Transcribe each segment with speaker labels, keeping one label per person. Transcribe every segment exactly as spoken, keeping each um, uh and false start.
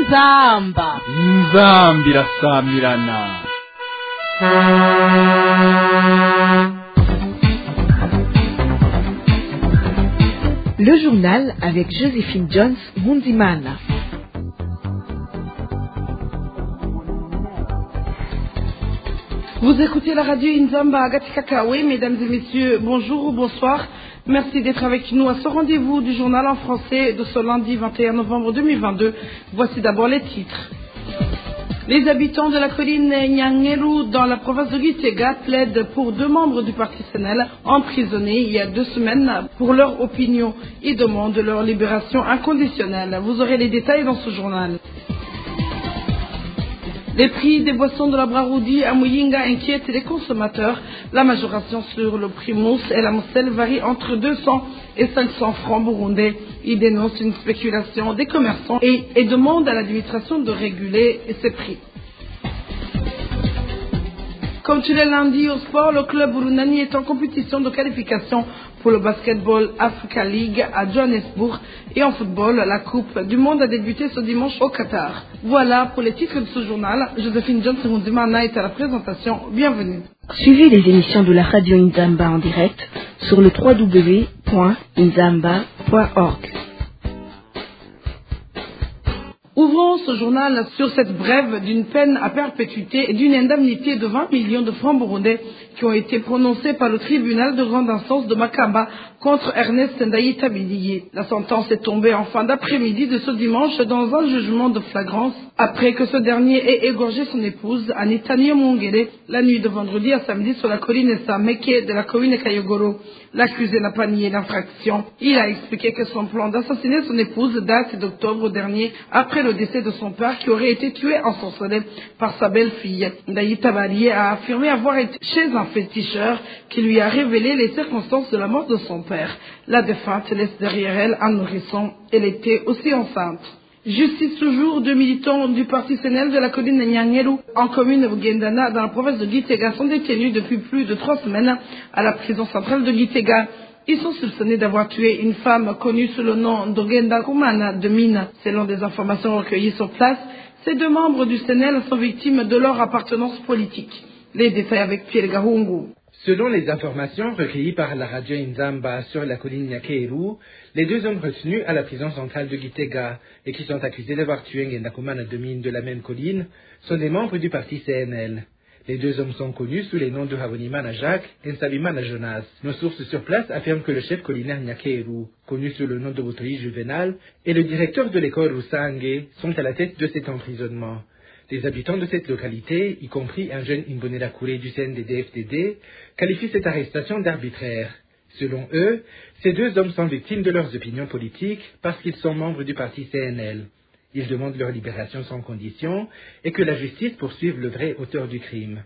Speaker 1: inzamba
Speaker 2: inzambi irasamirana.
Speaker 3: Le journal avec Joséphine Jones Mundimana.
Speaker 4: Vous écoutez la radio Inzamba Agati Kakawe, mesdames et messieurs, bonjour ou bonsoir. Merci d'être avec nous à ce rendez-vous du journal en français de ce lundi vingt et un novembre deux mille vingt-deux. Voici d'abord les titres. Les habitants de la colline Nyangeru dans la province de Gitega plaident pour deux membres du parti C N L emprisonnés il y a deux semaines pour leur opinion et demandent leur libération inconditionnelle. Vous aurez les détails dans ce journal. Les prix des boissons de la Braroudi à Muyinga inquiètent les consommateurs. La majoration sur le prix mousse et la mousselle varie entre deux cents et cinq cents francs burundais. Ils dénoncent une spéculation des commerçants et, et demandent à l'administration de réguler ces prix. Comme tous les lundis au sport, le club Burunani est en compétition de qualification pour le Basketball Africa League à Johannesburg et en football, la Coupe du Monde a débuté ce dimanche au Qatar. Voilà pour les titres de ce journal. Joséphine Johnson Mundimana est à la présentation. Bienvenue.
Speaker 3: Suivez les émissions de la radio Inzamba en direct sur le w w w point inzamba point org.
Speaker 4: Ouvrons ce journal sur cette brève d'une peine à perpétuité et d'une indemnité de vingt millions de francs burundais qui ont été prononcées par le tribunal de grande instance de Makamba contre Ernest Ndayi Tabiliye. La sentence est tombée en fin d'après-midi de ce dimanche dans un jugement de flagrance après que ce dernier ait égorgé son épouse Anita Nyamongere la nuit de vendredi à samedi sur la colline Sameke de la commune Kayogoro. L'accusé n'a pas nié l'infraction. Il a expliqué que son plan d'assassiner son épouse date d'octobre dernier après le décès de son père qui aurait été tué en sorcellerie par sa belle-fille. Ndayi Tabiliye a affirmé avoir été chez un féticheur qui lui a révélé les circonstances de la mort de son père. La défunte laisse derrière elle un nourrisson. Elle était aussi enceinte. Justice toujours, deux militants du parti C N L de la colline de Nyangeru en commune de Gendana dans la province de Gitega sont détenus depuis plus de trois semaines à la prison centrale de Gitega. Ils sont soupçonnés d'avoir tué une femme connue sous le nom d'Ogenda Kumana de Mine. Selon des informations recueillies sur place, ces deux membres du C N L sont victimes de leur appartenance politique. Les détails avec Pierre Gahungu.
Speaker 5: Selon les informations recueillies par la radio Inzamba sur la colline Nyakeru, les deux hommes retenus à la prison centrale de Gitega et qui sont accusés d'avoir tué Ngendakumana de Mine de la même colline sont des membres du parti C N L. Les deux hommes sont connus sous les noms de Havonimana Jacques et Nsabimana Jonas. Nos sources sur place affirment que le chef collinaire Nyakeru, connu sous le nom de Butoi Juvenal, et le directeur de l'école Rusange sont à la tête de cet emprisonnement. Les habitants de cette localité, y compris un jeune Imbonera Kouré du C N D D F D D, qualifient cette arrestation d'arbitraire. Selon eux, ces deux hommes sont victimes de leurs opinions politiques parce qu'ils sont membres du parti C N L. Ils demandent leur libération sans condition et que la justice poursuive le vrai auteur du crime.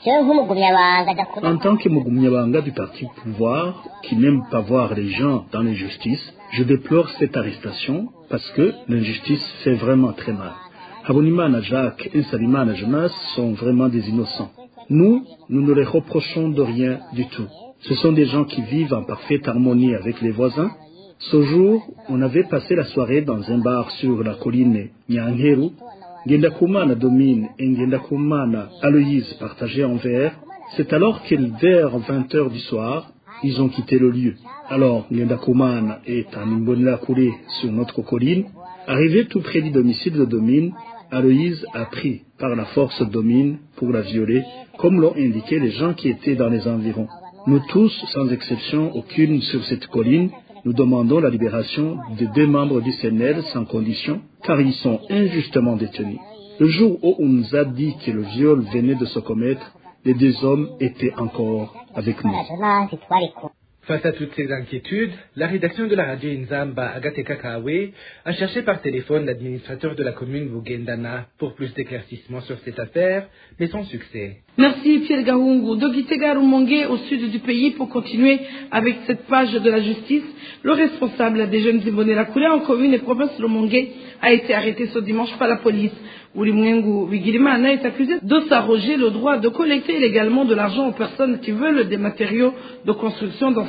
Speaker 6: En tant que Mugumyabanga du parti au pouvoir, qui n'aime pas voir les gens dans l'injustice, je déplore cette arrestation parce que l'injustice fait vraiment très mal. Havonimana Jacques et Nsabimana Jonas sont vraiment des innocents. Nous, nous ne les reprochons de rien du tout. Ce sont des gens qui vivent en parfaite harmonie avec les voisins. Ce jour, on avait passé la soirée dans un bar sur la colline Nyangeru. Ngendakumana Domine et Ngendakumana Aloïse partageaient un verre. C'est alors que vers vingt heures du soir, ils ont quitté le lieu. Alors, Ngendakumana est en Imbonela Kouré sur notre colline. Arrivé tout près du domicile de Domine, Aloïse a pris par la force Domine pour la violer, comme l'ont indiqué les gens qui étaient dans les environs. Nous tous, sans exception aucune sur cette colline, nous demandons la libération des deux membres du C N L sans condition, car ils sont injustement détenus. Le jour où on nous a dit que le viol venait de se commettre, les deux hommes étaient encore avec nous.
Speaker 5: Face à toutes ces inquiétudes, la rédaction de la radio Inzamba Agate Kakawe a cherché par téléphone l'administrateur de la commune Bugendana pour plus d'éclaircissements sur cette affaire, mais sans succès.
Speaker 4: Merci Pierre Gahungu. De Gitega Rumongue au sud du pays pour continuer avec cette page de la justice. Le responsable des jeunes Imbonera Kouré en commune et province de Rumongue a été arrêté ce dimanche par la police. Ulimwengu Vigirimana est accusé de s'arroger le droit de collecter illégalement de l'argent aux personnes qui veulent des matériaux de construction dans cette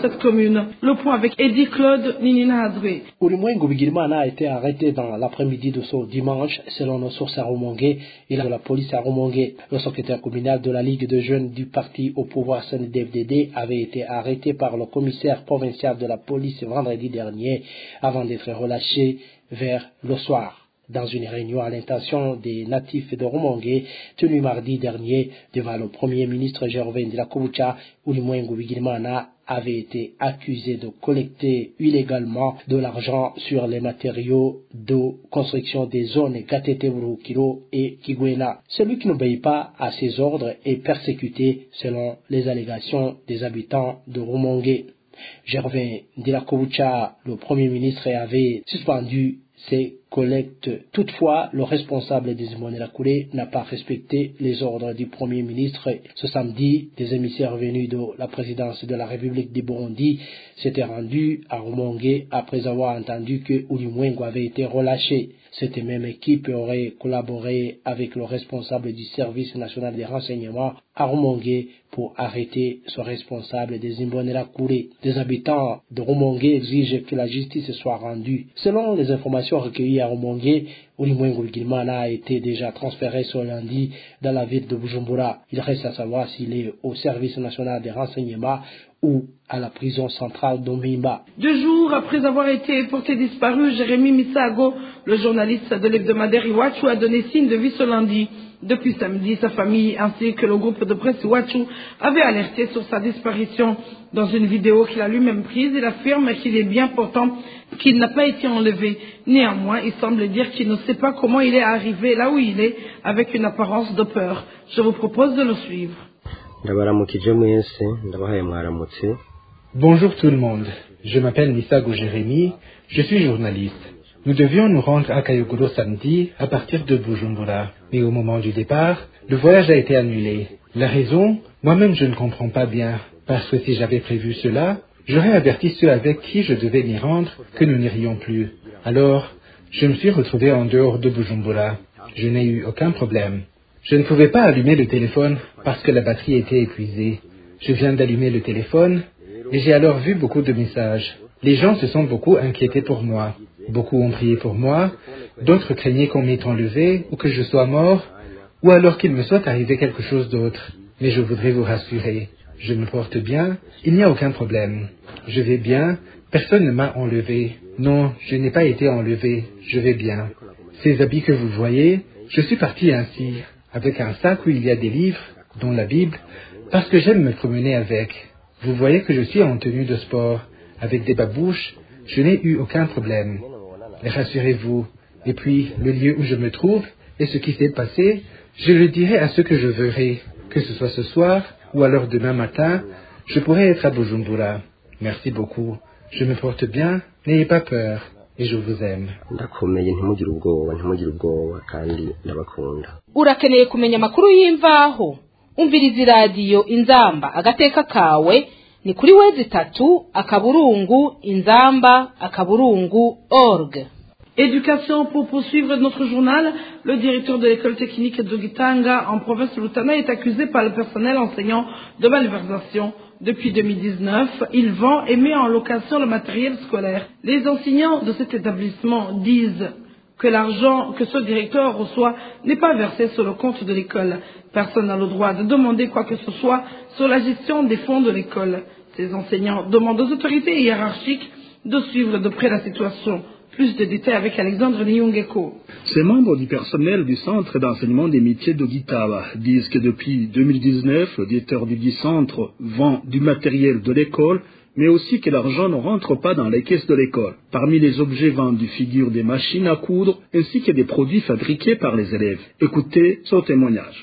Speaker 4: cette commune. Le point avec Eddie Claude Ninina Hadoué.
Speaker 1: Ulimwengu Bigirimana a été arrêté dans l'après-midi de ce dimanche, selon nos sources à Rumongue et de la police à Rumongue. Le secrétaire communal de la Ligue de jeunes du parti au pouvoir C N D F D D avait été arrêté par le commissaire provincial de la police vendredi dernier avant d'être relâché vers le soir. Dans une réunion à l'intention des natifs de Rumongue, tenue mardi dernier devant le premier ministre Gervais Ndirakobucha, Ulimwengu Bigirimana avait été accusé de collecter illégalement de l'argent sur les matériaux de construction des zones Gatete Burukiro et Kigwena. Celui qui n'obéit pas à ses ordres est persécuté selon les allégations des habitants de Rumongue. Gervais Ndirakobucha, le premier ministre, avait suspendu ces collectes. Toutefois, le responsable des Imbonerakure n'a pas respecté les ordres du Premier ministre. Ce samedi, des émissaires venus de la présidence de la République du Burundi s'étaient rendus à Rumongue après avoir entendu que Ulimwengu avait été relâché. Cette même équipe aurait collaboré avec le responsable du service national des renseignements à Rumongue pour arrêter ce responsable des Imbonerakure. Des habitants de Rumongue exigent que la justice soit rendue. Selon les informations recueillies à Rumongue, Ulimwengu Bigirimana a été déjà transféré ce lundi dans la ville de Bujumbura. Il reste à savoir s'il est au service national des renseignements ou à la prison centrale d'Omimba.
Speaker 4: Deux jours après avoir été porté disparu, Jérémy Misago, le journaliste de l'hebdomadaire Iwachu, a donné signe de vie ce lundi. Depuis samedi, sa famille ainsi que le groupe de presse Iwachu avaient alerté sur sa disparition. Dans une vidéo qu'il a lui-même prise, il affirme qu'il est bien portant, qu'il n'a pas été enlevé. Néanmoins, il semble dire qu'il ne sait pas comment il est arrivé là où il est, avec une apparence de peur. Je vous propose de le suivre.
Speaker 5: Bonjour tout le monde, je m'appelle Misago Jérémy, je suis journaliste. Nous devions nous rendre à Kayogoro samedi à partir de Bujumbura, mais au moment du départ, le voyage a été annulé. La raison, moi-même je ne comprends pas bien, parce que si j'avais prévu cela, j'aurais averti ceux avec qui je devais m'y rendre que nous n'irions plus. Alors, je me suis retrouvé en dehors de Bujumbura. Je n'ai eu aucun problème. Je ne pouvais pas allumer le téléphone parce que la batterie était épuisée. Je viens d'allumer le téléphone et j'ai alors vu beaucoup de messages. Les gens se sont beaucoup inquiétés pour moi. Beaucoup ont prié pour moi, d'autres craignaient qu'on m'ait enlevé ou que je sois mort, ou alors qu'il me soit arrivé quelque chose d'autre. Mais je voudrais vous rassurer, je me porte bien, il n'y a aucun problème. Je vais bien, personne ne m'a enlevé. Non, je n'ai pas été enlevé, je vais bien. Ces habits que vous voyez, je suis parti ainsi, avec un sac où il y a des livres, dont la Bible, parce que j'aime me promener avec. Vous voyez que je suis en tenue de sport, avec des babouches, je n'ai eu aucun problème. Et rassurez-vous, et puis le lieu où je me trouve et ce qui s'est passé, je le dirai à ceux que je verrai, que ce soit ce soir ou alors demain matin, je pourrai être à Bujumbura. Merci beaucoup, je me porte bien, n'ayez pas peur, et je vous aime.
Speaker 7: Urakeneye kumenya amakuru y'imvaho? Umviriza iradiyo Inzamba agateka kawe ni kuri wezi tatu akaburungu inzamba akaburungu org.
Speaker 4: Éducation, pour poursuivre notre journal, le directeur de l'école technique de Gitanga en province de Lutana est accusé par le personnel enseignant de malversation. Depuis deux mille dix-neuf, il vend et met en location le matériel scolaire. Les enseignants de cet établissement disent que l'argent que ce directeur reçoit n'est pas versé sur le compte de l'école. Personne n'a le droit de demander quoi que ce soit sur la gestion des fonds de l'école. Ces enseignants demandent aux autorités hiérarchiques de suivre de près la situation. Plus de détails avec Alexandre Nyungeko.
Speaker 6: Ces membres du personnel du centre d'enseignement des métiers de Gitaba disent que depuis deux mille dix-neuf, le directeur du dit centre vend du matériel de l'école, mais aussi que l'argent ne rentre pas dans les caisses de l'école. Parmi les objets vendus figurent des machines à coudre ainsi que des produits fabriqués par les élèves. Écoutez son témoignage.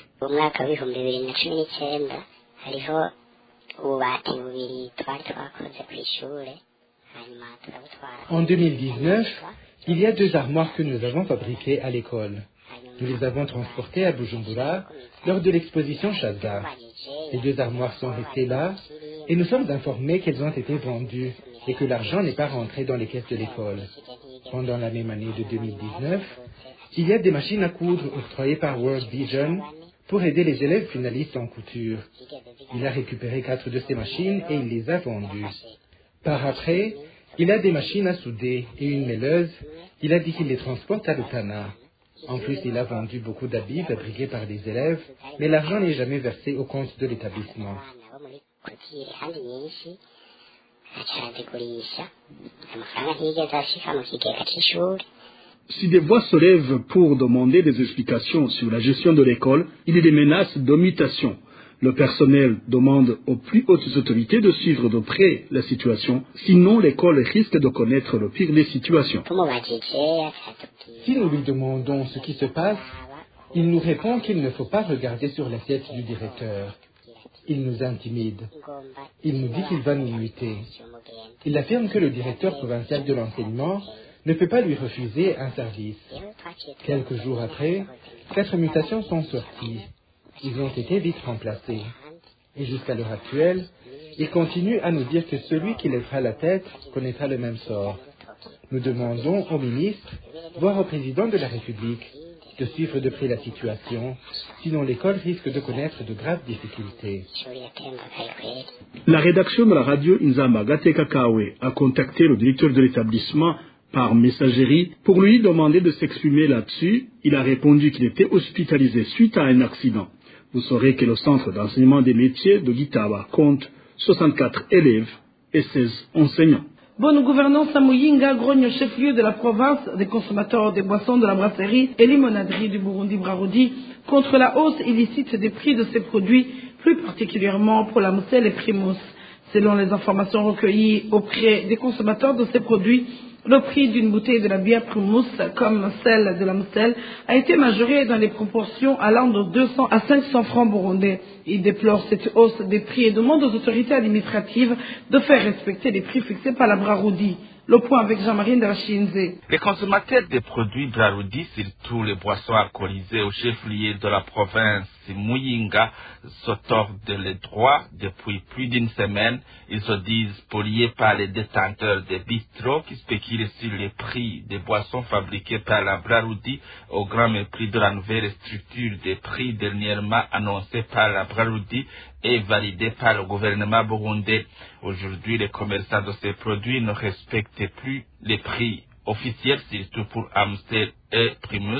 Speaker 5: En deux mille dix-neuf, il y a deux armoires que nous avons fabriquées à l'école. Nous les avons transportées à Bujumbura lors de l'exposition Shazza. Les deux armoires sont restées là et nous sommes informés qu'elles ont été vendues et que l'argent n'est pas rentré dans les caisses de l'école. Pendant la même année de deux mille dix-neuf, il y a des machines à coudre octroyées par World Vision pour aider les élèves finalistes en couture. Il a récupéré quatre de ces machines et il les a vendues. Par après, il a des machines à souder et une mêleuse. Il a dit qu'il les transporte à l'Utana. En plus, il a vendu beaucoup d'habits fabriqués par des élèves, mais l'argent n'est jamais versé au compte de l'établissement.
Speaker 6: Si des voix se lèvent pour demander des explications sur la gestion de l'école, il y a des menaces d'omitation. Le personnel demande aux plus hautes autorités de suivre de près la situation, sinon l'école risque de connaître le pire des situations.
Speaker 5: Si nous lui demandons ce qui se passe, il nous répond qu'il ne faut pas regarder sur la tête du directeur. Il nous intimide. Il nous dit qu'il va nous muter. Il affirme que le directeur provincial de l'enseignement ne peut pas lui refuser un service. Quelques jours après, quatre mutations sont sorties. Ils ont été vite remplacés. Et jusqu'à l'heure actuelle, il continue à nous dire que celui qui lèvera la tête connaîtra le même sort. Nous demandons au ministre, voire au président de la République, de suivre de près la situation, sinon l'école risque de connaître de graves difficultés.
Speaker 6: La rédaction de la radio Inzamba Gateka Kawe a contacté le directeur de l'établissement par messagerie pour lui demander de s'exprimer là-dessus. Il a répondu qu'il était hospitalisé suite à un accident. Vous saurez que le centre d'enseignement des métiers de Gitaba compte soixante-quatre élèves et seize enseignants.
Speaker 4: Bonne gouvernance à Muyinga, grogne chef-lieu de la province des consommateurs des boissons de la brasserie et limonaderie du Burundi Brarudi contre la hausse illicite des prix de ces produits, plus particulièrement pour la mousselle et Primus. Selon les informations recueillies auprès des consommateurs de ces produits, le prix d'une bouteille de la bière Primus, comme celle de la mousselle, a été majoré dans les proportions allant de deux cents à cinq cents francs burundais. Il déplore cette hausse des prix et demande aux autorités administratives de faire respecter les prix fixés par la Brarudi. Le point avec Jean-Marie Ndavashinze.
Speaker 8: Les consommateurs des produits Brarudi, surtout les boissons alcoolisées au chef-lieu de la province Muyinga, se tordent les droits depuis plus d'une semaine. Ils se disent poliés par les détenteurs des bistrots qui spéculent sur les prix des boissons fabriquées par la Brarudi au grand mépris de la nouvelle structure des prix dernièrement annoncée par la Brarudi et validée par le gouvernement burundais. Aujourd'hui, les commerçants de ces produits ne respectent plus les prix officiels, surtout pour Amstel et Primus,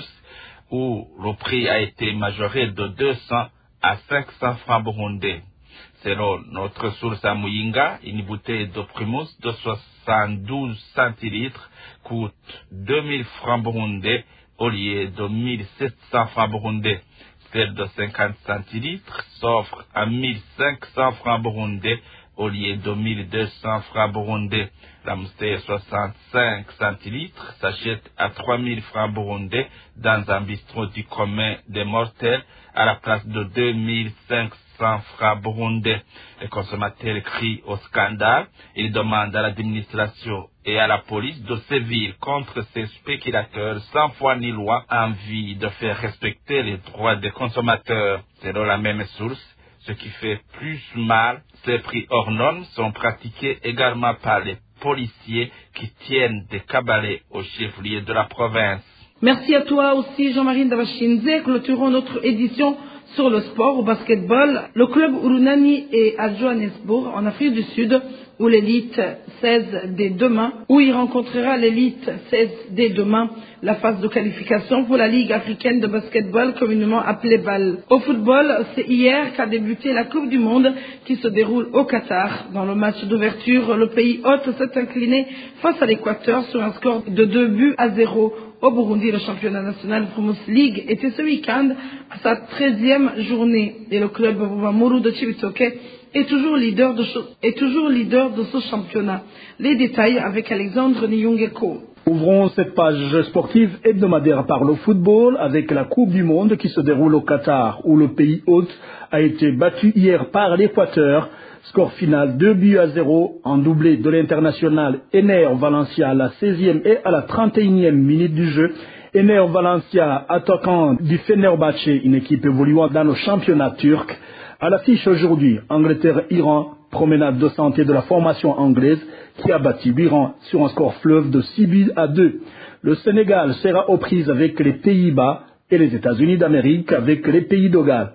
Speaker 8: où le prix a été majoré de deux cents à cinq cents francs burundais. Selon notre source à Muyinga, une bouteille de Primus de soixante-douze centilitres coûte deux mille francs burundais au lieu de mille sept cents francs burundais. Celle de cinquante centilitres s'offre à mille cinq cents francs burundais au lieu de mille deux cents francs burundais. La mousselle soixante-cinq centilitres s'achète à trois mille francs burundais dans un bistrot du commun des mortels à la place de deux mille cinq cents francs burundais. Les consommateurs crient au scandale. Ils demandent à l'administration et à la police de sévir contre ces spéculateurs sans foi ni loi en vue de faire respecter les droits des consommateurs. Selon la même source, ce qui fait plus mal, ces prix hors normes sont pratiqués également par les policiers qui tiennent des cabarets au chef-lieu de la province.
Speaker 4: Merci à toi aussi Jean-Marie Ndavashinze. Clôturons notre édition sur le sport au basketball. Le club Urunani est à Johannesburg en Afrique du Sud où l'élite seize dès demain, où il rencontrera l'élite seize dès demain, la phase de qualification pour la Ligue africaine de basketball communément appelée B A L. Au football, c'est hier qu'a débuté la Coupe du Monde qui se déroule au Qatar. Dans le match d'ouverture, le pays hôte s'est incliné face à l'Équateur sur un score de deux buts à zéro. Au Burundi, le championnat national Primus League était ce week-end à sa treizième journée et le club Buvamuru de Chibitoke est toujours leader de, est toujours leader de ce championnat. Les détails avec Alexandre Niyongeko.
Speaker 6: Ouvrons cette page sportive hebdomadaire par le football avec la Coupe du Monde qui se déroule au Qatar où le pays hôte a été battu hier par l'Équateur. Score final deux buts à zéro en doublé de l'international Ener Valencia à la seizième et à la trente et unième minute du jeu. Ener Valencia, attaquant du Fenerbahçe, une équipe évoluant dans le championnat turc. À l'affiche aujourd'hui, Angleterre-Iran, promenade de santé de la formation anglaise qui a battu l'Iran sur un score fleuve de six buts à deux. Le Sénégal sera aux prises avec les Pays-Bas et les États-Unis d'Amérique avec les Pays de Galles.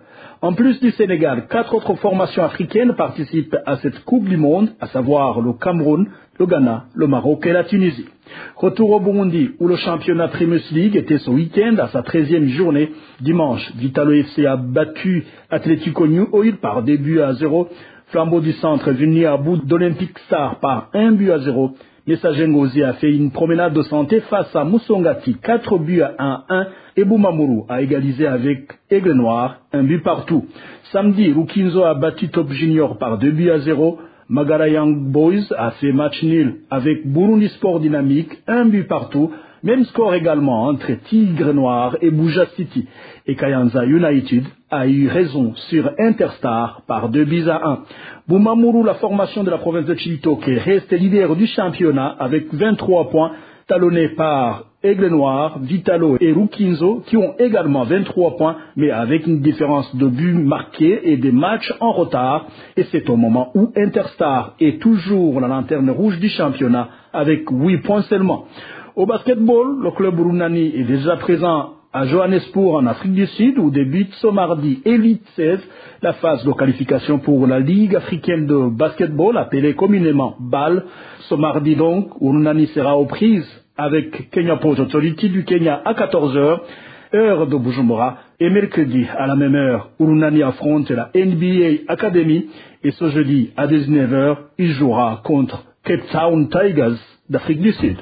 Speaker 6: En plus du Sénégal, quatre autres formations africaines participent à cette Coupe du Monde, à savoir le Cameroun, le Ghana, le Maroc et la Tunisie. Retour au Burundi, où le championnat Primus League était ce week-end à sa treizième journée. Dimanche, Vitalo F C a battu Atlético New Oil par deux buts à zéro. Flambeau du Centre est venu à bout d'Olympic Star par un but à zéro. Messager Ngozi a fait une promenade de santé face à Moussongati, quatre buts à un. Et Boumamuru a égalisé avec Aigle Noir, un but partout. Samedi, Rukinzo a battu Top Junior par deux buts à zéro. Magara Young Boys a fait match nul avec Burundi Sport Dynamique, un but partout. Même score également entre Tigre Noir et Buja City. Et Kayanza United a eu raison sur Interstar par deux buts à un. Boumamuru, la formation de la province de Chibitoke, reste leader du championnat avec vingt-trois points, talonné par Aigle Noir, Vitalo et Rukinzo qui ont également vingt-trois points, mais avec une différence de buts marqués et des matchs en retard. Et c'est au moment où Interstar est toujours la lanterne rouge du championnat avec huit points seulement. Au basketball, le club Runani est déjà présent à Johannesburg en Afrique du Sud où débute ce mardi Elite seize, la phase de qualification pour la Ligue africaine de basketball appelée communément B A L. Ce mardi donc, Runani sera aux prises avec Kenya Port Authority du Kenya à quatorze heures, heure de Bujumbura, et mercredi à la même heure, Runani affronte la N B A Academy et ce jeudi à dix-neuf heures, il jouera contre Cape Town Tigers d'Afrique du Sud.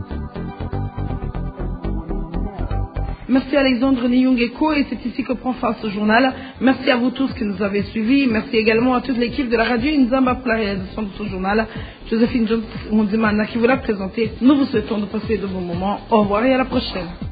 Speaker 4: Merci Alexandre Niyongeko et c'est ici que prend fin ce journal. Merci à vous tous qui nous avez suivis. Merci également à toute l'équipe de la radio Inzamba pour la réalisation de ce journal. Joséphine Jones Mondimana qui vous l'a présenté. Nous vous souhaitons de passer de bons moments. Au revoir et à la prochaine.